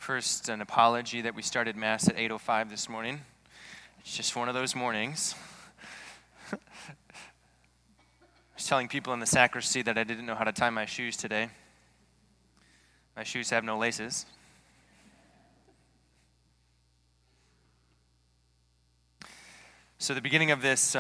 First, an apology that we started Mass at 8:05 this morning. It's just one of those mornings. I was telling people in the sacristy that I didn't know how to tie my shoes today. My shoes have no laces. So the beginning of this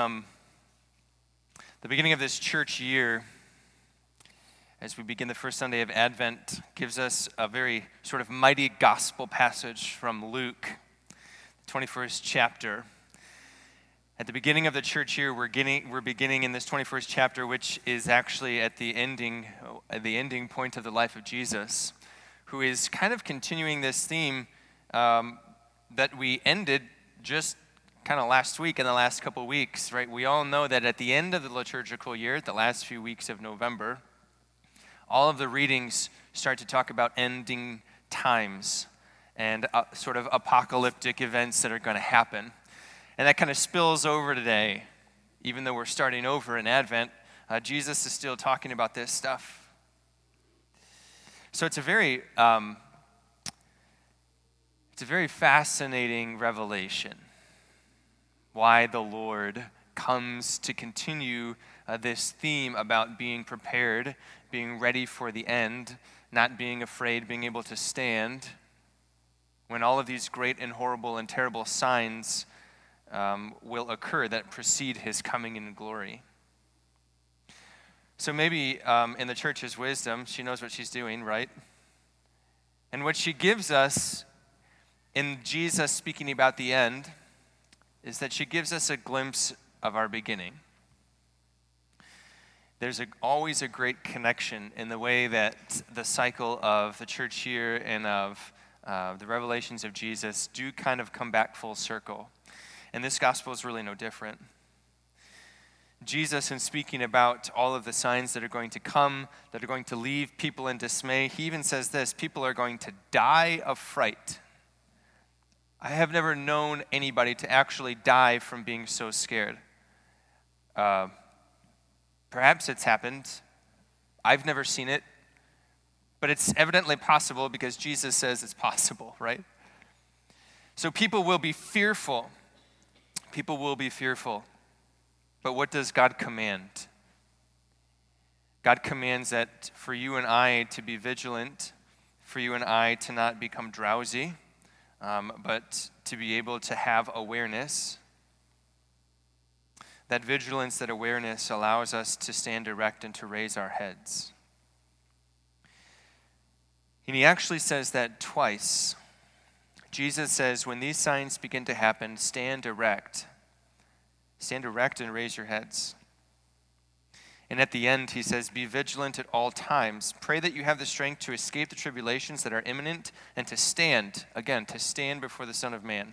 church year, as we begin the first Sunday of Advent, gives us a very sort of mighty gospel passage from Luke, the 21st chapter. At the beginning of the church year, we're beginning in this 21st chapter, which is actually at the ending point of the life of Jesus, who is kind of continuing this theme that we ended just kind of last week, in the last couple of weeks, right? We all know that at the end of the liturgical year, the last few weeks of November, all of the readings start to talk about ending times and sort of apocalyptic events that are going to happen. And that kind of spills over today. Even though we're starting over in Advent, Jesus is still talking about this stuff. So it's a very fascinating revelation. Why the Lord comes to continue this theme about being prepared, being ready for the end, not being afraid, being able to stand, when all of these great and horrible and terrible signs will occur that precede his coming in glory. So maybe in the church's wisdom, she knows what she's doing, right? And what she gives us in Jesus speaking about the end is that she gives us a glimpse of our beginning. There's always a great connection in the way that the cycle of the church year and of the revelations of Jesus do kind of come back full circle. And this gospel is really no different. Jesus, in speaking about all of the signs that are going to come, that are going to leave people in dismay, he even says this: people are going to die of fright. I have never known anybody to actually die from being so scared. Perhaps it's happened. I've never seen it. But it's evidently possible because Jesus says it's possible, right? So people will be fearful. People will be fearful. But what does God command? God commands that for you and I to be vigilant, for you and I to not become drowsy, but to be able to have awareness. That vigilance, that awareness allows us to stand erect and to raise our heads. And he actually says that twice. Jesus says, when these signs begin to happen, stand erect. Stand erect and raise your heads. And at the end, he says, be vigilant at all times. Pray that you have the strength to escape the tribulations that are imminent and to stand, again, to stand before the Son of Man.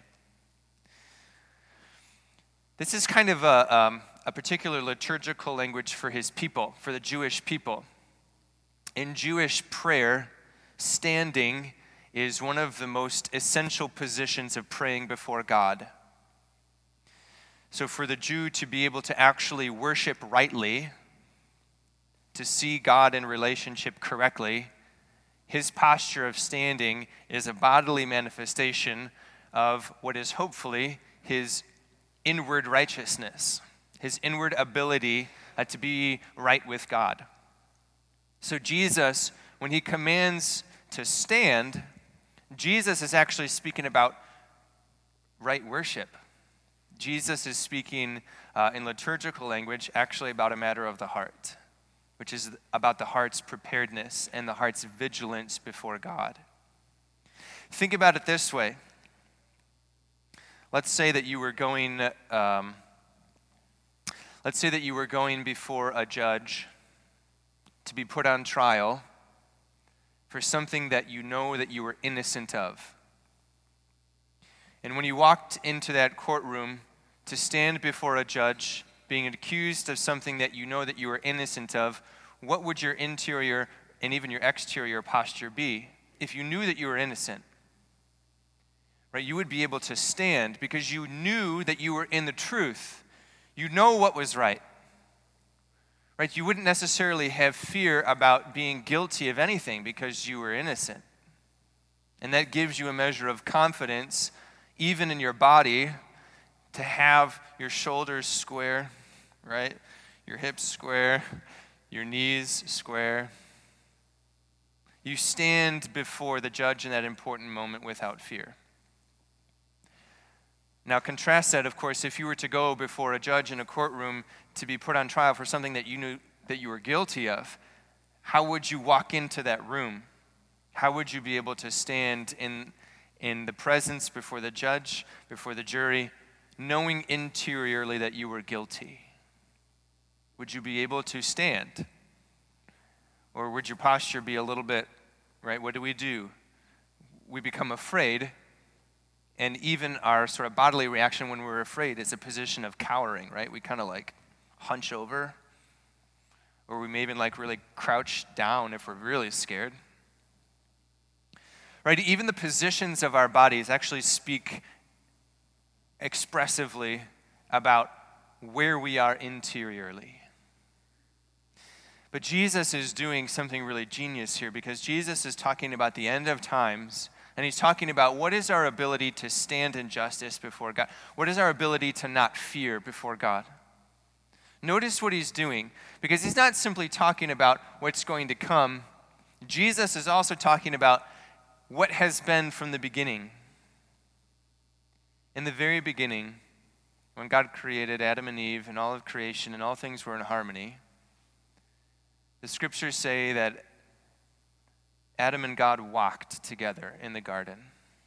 This is kind of a particular liturgical language for his people, for the Jewish people. In Jewish prayer, standing is one of the most essential positions of praying before God. So for the Jew to be able to actually worship rightly, to see God in relationship correctly, his posture of standing is a bodily manifestation of what is hopefully his inward righteousness, his inward ability to be right with God. So Jesus, when he commands to stand, Jesus is actually speaking about right worship. Jesus is speaking in liturgical language actually about a matter of the heart, which is about the heart's preparedness and the heart's vigilance before God. Think about it this way. Let's say that you were going before a judge to be put on trial for something that you know that you were innocent of. And when you walked into that courtroom to stand before a judge being accused of something that you know that you were innocent of, what would your interior and even your exterior posture be if you knew that you were innocent? Right, you would be able to stand because you knew that you were in the truth. You know what was right. Right? You wouldn't necessarily have fear about being guilty of anything because you were innocent. And that gives you a measure of confidence, even in your body, to have your shoulders square, right? Your hips square, your knees square. You stand before the judge in that important moment without fear. Now contrast that, of course, if you were to go before a judge in a courtroom to be put on trial for something that you knew that you were guilty of, how would you walk into that room? How would you be able to stand in the presence before the judge, before the jury, knowing interiorly that you were guilty? Would you be able to stand? Or would your posture be a little bit, right? What do? We become afraid, and even our sort of bodily reaction when we're afraid is a position of cowering, right? We kind of like hunch over, or we may even like really crouch down if we're really scared. Right? Even the positions of our bodies actually speak expressively about where we are interiorly. But Jesus is doing something really genius here, because Jesus is talking about the end of times, and he's talking about what is our ability to stand in justice before God. What is our ability to not fear before God? Notice what he's doing, because he's not simply talking about what's going to come. Jesus is also talking about what has been from the beginning. In the very beginning, when God created Adam and Eve and all of creation and all things were in harmony, the scriptures say that Adam and God walked together in the garden.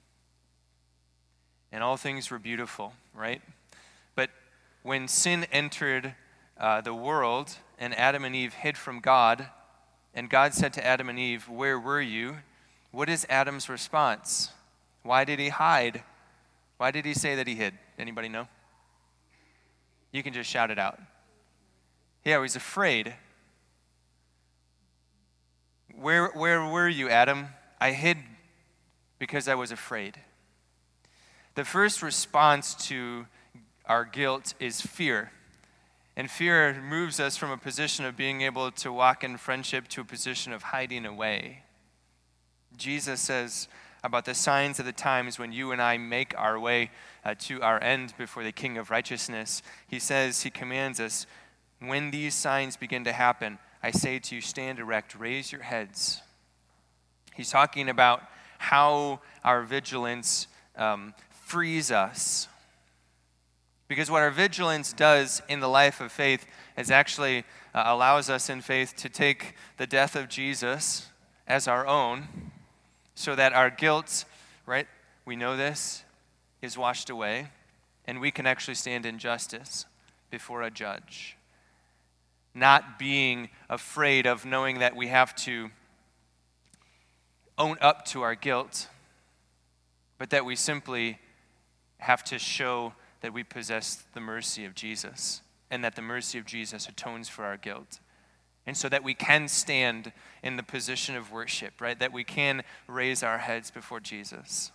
And all things were beautiful, right? But when sin entered the world and Adam and Eve hid from God, and God said to Adam and Eve, "Where were you?" What is Adam's response? Why did he hide? Why did he say that he hid? Anybody know? You can just shout it out. Yeah, he was afraid. Where were you, Adam? I hid because I was afraid. The first response to our guilt is fear. And fear moves us from a position of being able to walk in friendship to a position of hiding away. Jesus says about the signs of the times when you and I make our way to our end before the King of Righteousness. He commands us, when these signs begin to happen, I say to you, stand erect, raise your heads. He's talking about how our vigilance frees us. Because what our vigilance does in the life of faith is actually allows us in faith to take the death of Jesus as our own, so that our guilt, right, we know this, is washed away, and we can actually stand in justice before a judge. Not being afraid of knowing that we have to own up to our guilt, but that we simply have to show that we possess the mercy of Jesus, and that the mercy of Jesus atones for our guilt. And so that we can stand in the position of worship, right? That we can raise our heads before Jesus.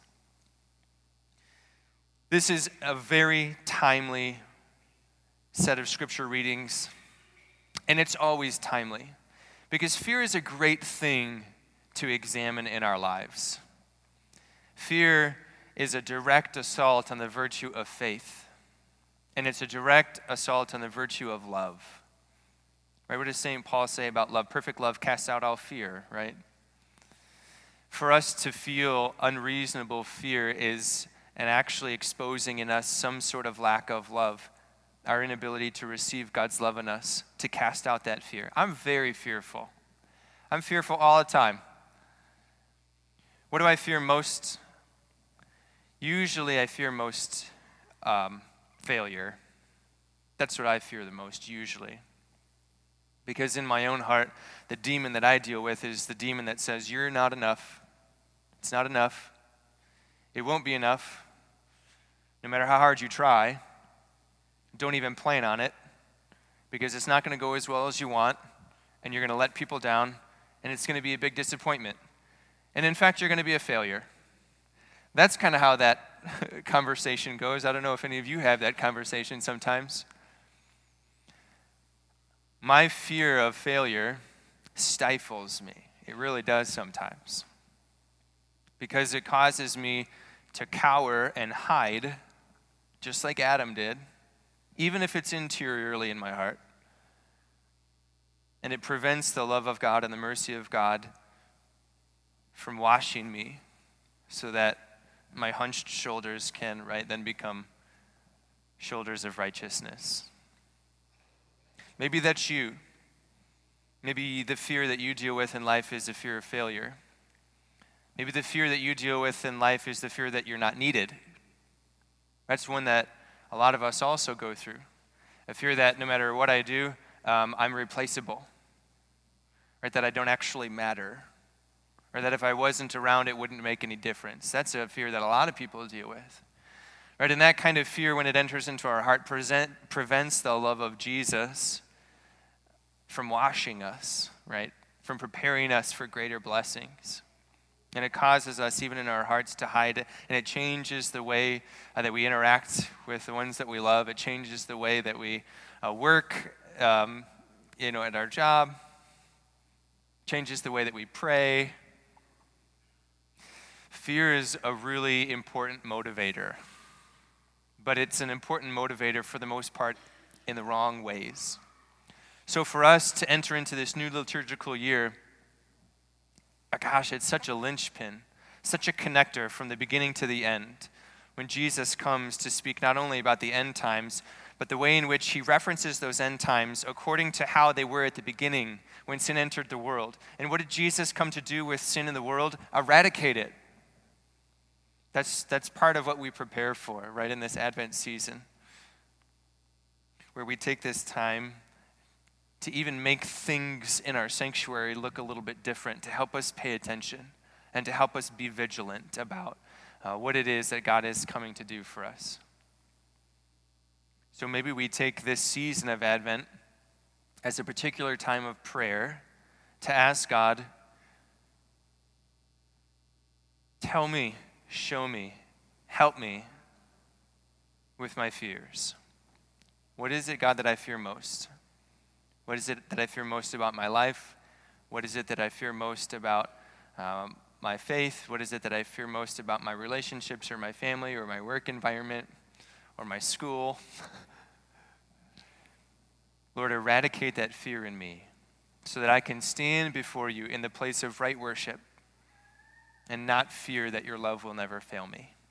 This is a very timely set of scripture readings, and it's always timely, because fear is a great thing to examine in our lives. Fear is a direct assault on the virtue of faith, and it's a direct assault on the virtue of love. Right? What does St. Paul say about love? Perfect love casts out all fear, right? For us to feel unreasonable fear is an actually exposing in us some sort of lack of love, our inability to receive God's love in us, to cast out that fear. I'm very fearful. I'm fearful all the time. What do I fear most? Usually I fear most failure. That's what I fear the most, usually. Because in my own heart, the demon that I deal with is the demon that says, you're not enough. It's not enough. It won't be enough. No matter how hard you try, don't even plan on it, because it's not going to go as well as you want, and you're going to let people down, and it's going to be a big disappointment. And in fact, you're going to be a failure. That's kind of how that conversation goes. I don't know if any of you have that conversation sometimes. My fear of failure stifles me. It really does sometimes. because it causes me to cower and hide, just like Adam did, even if it's interiorly in my heart. And it prevents the love of God and the mercy of God from washing me so that my hunched shoulders can, then become shoulders of righteousness. Maybe that's you. Maybe the fear that you deal with in life is the fear of failure. Maybe the fear that you deal with in life is the fear that you're not needed. That's one that a lot of us also go through. A fear that no matter what I do, I'm replaceable. Right? That I don't actually matter. Or that if I wasn't around, it wouldn't make any difference. That's a fear that a lot of people deal with. Right? And that kind of fear, when it enters into our heart, prevents the love of Jesus from washing us, right? From preparing us for greater blessings. And it causes us, even in our hearts, to hide. And it changes the way that we interact with the ones that we love. It changes the way that we work, at our job. Changes the way that we pray. Fear is a really important motivator. But it's an important motivator for the most part in the wrong ways. So for us to enter into this new liturgical year, it's such a linchpin, such a connector from the beginning to the end, when Jesus comes to speak not only about the end times, but the way in which he references those end times according to how they were at the beginning when sin entered the world. And what did Jesus come to do with sin in the world? Eradicate it. That's part of what we prepare for, right, in this Advent season, where we take this time to even make things in our sanctuary look a little bit different, to help us pay attention and to help us be vigilant about what it is that God is coming to do for us. So maybe we take this season of Advent as a particular time of prayer to ask God, tell me, show me, help me with my fears. What is it, God, that I fear most? What is it that I fear most about my life? What is it that I fear most about my faith? What is it that I fear most about my relationships or my family or my work environment or my school? Lord, eradicate that fear in me so that I can stand before you in the place of right worship and not fear that your love will never fail me.